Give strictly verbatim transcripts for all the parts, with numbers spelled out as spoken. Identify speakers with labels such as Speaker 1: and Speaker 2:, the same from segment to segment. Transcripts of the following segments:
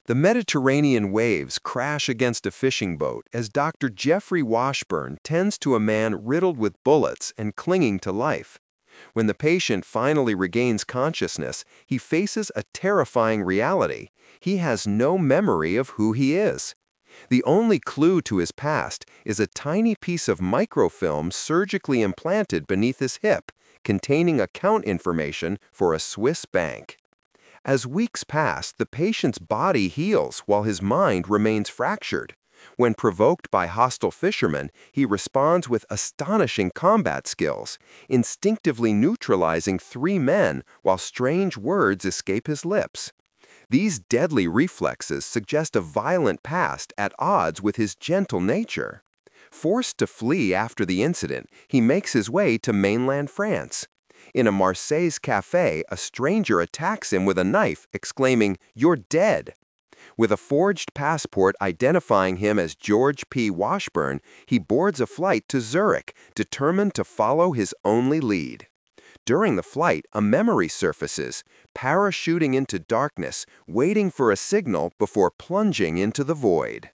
Speaker 1: The Mediterranean waves crash against a fishing boat as Doctor Jeffrey Washburn tends to a man riddled with bullets and clinging to life. When the patient finally regains consciousness, he faces a terrifying reality. He has no memory of who he is. The only clue to his past is a tiny piece of microfilm surgically implanted beneath his hip, containing account information for a Swiss bank. As weeks pass, the patient's body heals while his mind remains fractured. When provoked by hostile fishermen, he responds with astonishing combat skills, instinctively neutralizing three men while strange words escape his lips. These deadly reflexes suggest a violent past at odds with his gentle nature. Forced to flee after the incident, he makes his way to mainland France. In a Marseille cafe, a stranger attacks him with a knife, exclaiming, "You're dead!" With a forged passport identifying him as George P. Washburn, he boards a flight to Zurich, determined to follow his only lead. During the flight, a memory surfaces, parachuting into darkness, waiting for a signal before plunging into the void.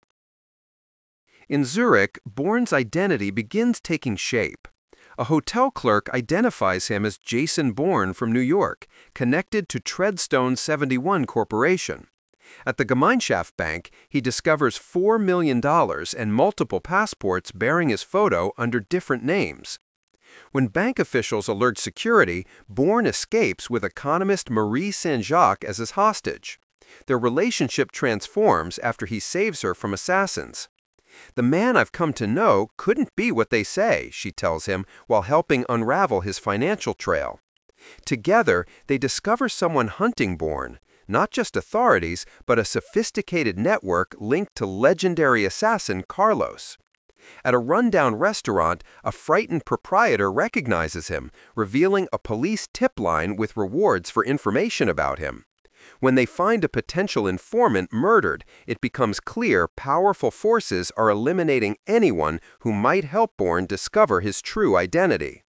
Speaker 1: In Zurich, Bourne's identity begins taking shape. A hotel clerk identifies him as Jason Bourne from New York, connected to Treadstone seventy-one Corporation. At the Gemeinschaft Bank, he discovers four million dollars and multiple passports bearing his photo under different names. When bank officials alert security, Bourne escapes with economist Marie Saint-Jacques as his hostage. Their relationship transforms after he saves her from assassins. "The man I've come to know couldn't be what they say," she tells him while helping unravel his financial trail. Together, they discover someone hunting Bourne, not just authorities, but a sophisticated network linked to legendary assassin Carlos. At a rundown restaurant, a frightened proprietor recognizes him, revealing a police tip line with rewards for information about him. When they find a potential informant murdered, it becomes clear powerful forces are eliminating anyone who might help Bourne discover his true identity.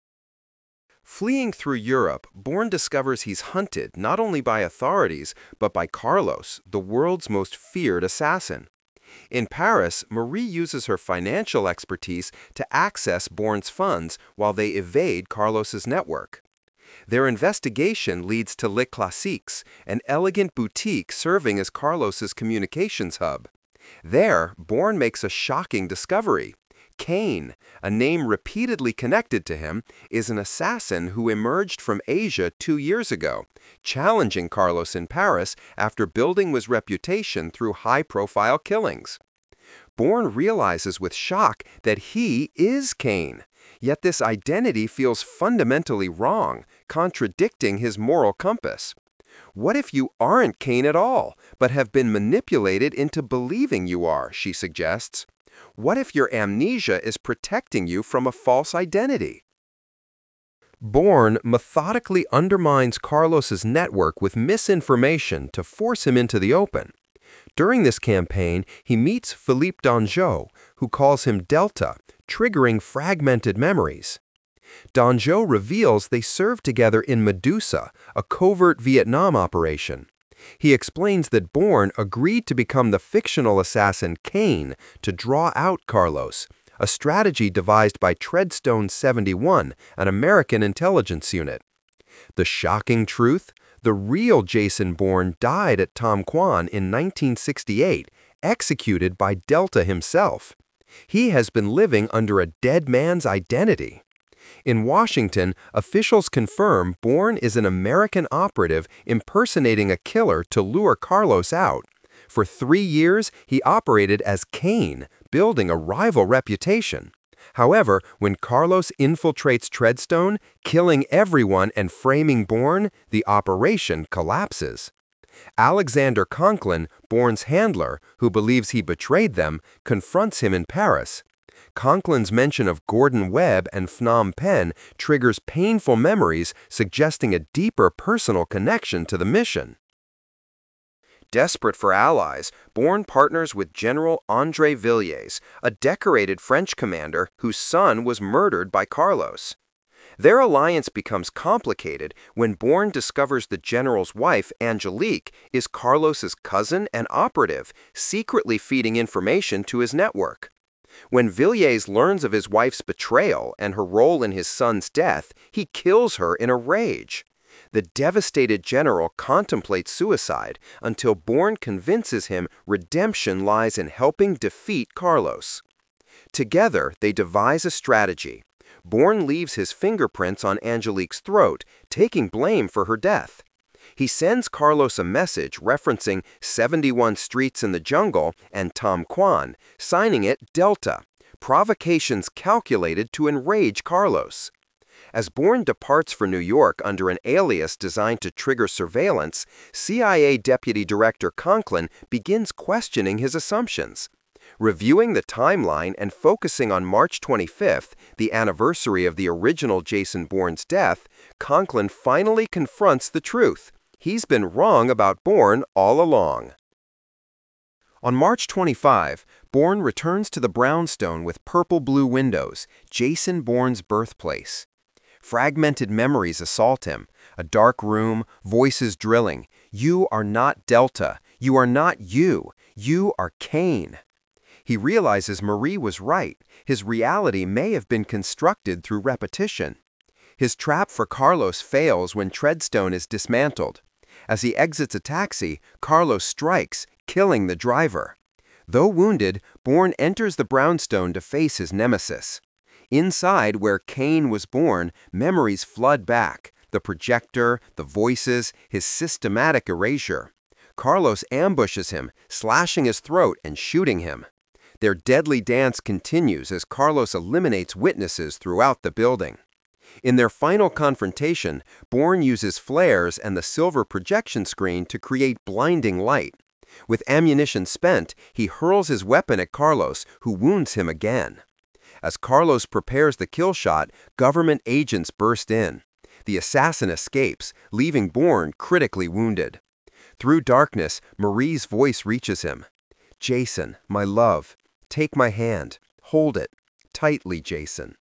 Speaker 1: Fleeing through Europe, Bourne discovers he's hunted not only by authorities, but by Carlos, the world's most feared assassin. In Paris, Marie uses her financial expertise to access Bourne's funds while they evade Carlos's network. Their investigation leads to Le Classiques, an elegant boutique serving as Carlos's communications hub. There, Bourne makes a shocking discovery. Cain, a name repeatedly connected to him, is an assassin who emerged from Asia two years ago, challenging Carlos in Paris after building his reputation through high-profile killings. Bourne realizes with shock that he is Cain, yet this identity feels fundamentally wrong, contradicting his moral compass. What if you aren't Cain at all, but have been manipulated into believing you are, she suggests. What if your amnesia is protecting you from a false identity? Bourne methodically undermines Carlos's network with misinformation to force him into the open. During this campaign, he meets Philippe Dangeau, who calls him Delta, triggering fragmented memories. Dangeau reveals they served together in Medusa, a covert Vietnam operation. He explains that Bourne agreed to become the fictional assassin Cain to draw out Carlos, a strategy devised by Treadstone seventy-one, an American intelligence unit. The shocking truth? The real Jason Bourne died at Tam Quan in nineteen sixty-eight, executed by Delta himself. He has been living under a dead man's identity. In Washington, officials confirm Bourne is an American operative impersonating a killer to lure Carlos out. For three years, he operated as Cain, building a rival reputation. However, when Carlos infiltrates Treadstone, killing everyone and framing Bourne, the operation collapses. Alexander Conklin, Bourne's handler, who believes he betrayed them, confronts him in Paris. Conklin's mention of Gordon Webb and Phnom Penh triggers painful memories, suggesting a deeper personal connection to the mission. Desperate for allies, Bourne partners with General André Villiers, a decorated French commander whose son was murdered by Carlos. Their alliance becomes complicated when Bourne discovers the general's wife, Angelique, is Carlos's cousin and operative, secretly feeding information to his network. When Villiers learns of his wife's betrayal and her role in his son's death, he kills her in a rage. The devastated general contemplates suicide until Bourne convinces him redemption lies in helping defeat Carlos. Together, they devise a strategy. Bourne leaves his fingerprints on Angelique's throat, taking blame for her death. He sends Carlos a message referencing seventy-one Streets in the Jungle and Tom Quan, signing it Delta, provocations calculated to enrage Carlos. As Bourne departs for New York under an alias designed to trigger surveillance, C I A Deputy Director Conklin begins questioning his assumptions. Reviewing the timeline and focusing on March twenty-fifth, the anniversary of the original Jason Bourne's death, Conklin finally confronts the truth. He's been wrong about Bourne all along. On March twenty-fifth, Bourne returns to the brownstone with purple-blue windows, Jason Bourne's birthplace. Fragmented memories assault him. A dark room, voices drilling. You are not Delta. You are not you. You are Kane. He realizes Marie was right. His reality may have been constructed through repetition. His trap for Carlos fails when Treadstone is dismantled. As he exits a taxi, Carlos strikes, killing the driver. Though wounded, Bourne enters the brownstone to face his nemesis. Inside, where Kane was born, memories flood back. The projector, the voices, his systematic erasure. Carlos ambushes him, slashing his throat and shooting him. Their deadly dance continues as Carlos eliminates witnesses throughout the building. In their final confrontation, Bourne uses flares and the silver projection screen to create blinding light. With ammunition spent, he hurls his weapon at Carlos, who wounds him again. As Carlos prepares the kill shot, government agents burst in. The assassin escapes, leaving Bourne critically wounded. Through darkness, Marie's voice reaches him. "Jason, my love. Take my hand. Hold it. Tightly, Jason."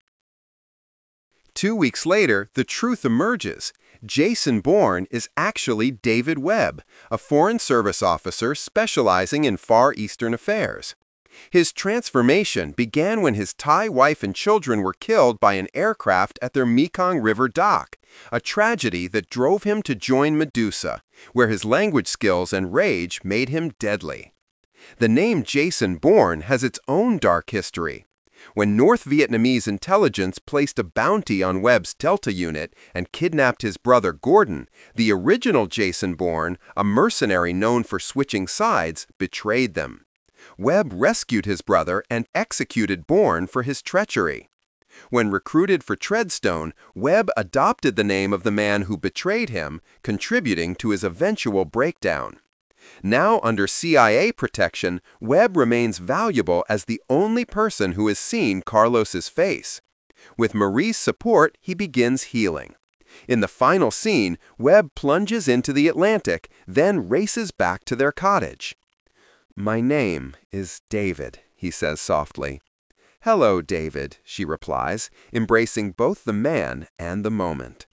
Speaker 1: Two weeks later, the truth emerges. Jason Bourne is actually David Webb, a Foreign Service officer specializing in Far Eastern affairs. His transformation began when his Thai wife and children were killed by an aircraft at their Mekong River dock, a tragedy that drove him to join Medusa, where his language skills and rage made him deadly. The name Jason Bourne has its own dark history. When North Vietnamese intelligence placed a bounty on Webb's Delta unit and kidnapped his brother Gordon, the original Jason Bourne, a mercenary known for switching sides, betrayed them. Webb rescued his brother and executed Bourne for his treachery. When recruited for Treadstone, Webb adopted the name of the man who betrayed him, contributing to his eventual breakdown. Now under C I A protection, Webb remains valuable as the only person who has seen Carlos's face. With Marie's support, he begins healing. In the final scene, Webb plunges into the Atlantic, then races back to their cottage. "My name is David," he says softly. "Hello, David," she replies, embracing both the man and the moment.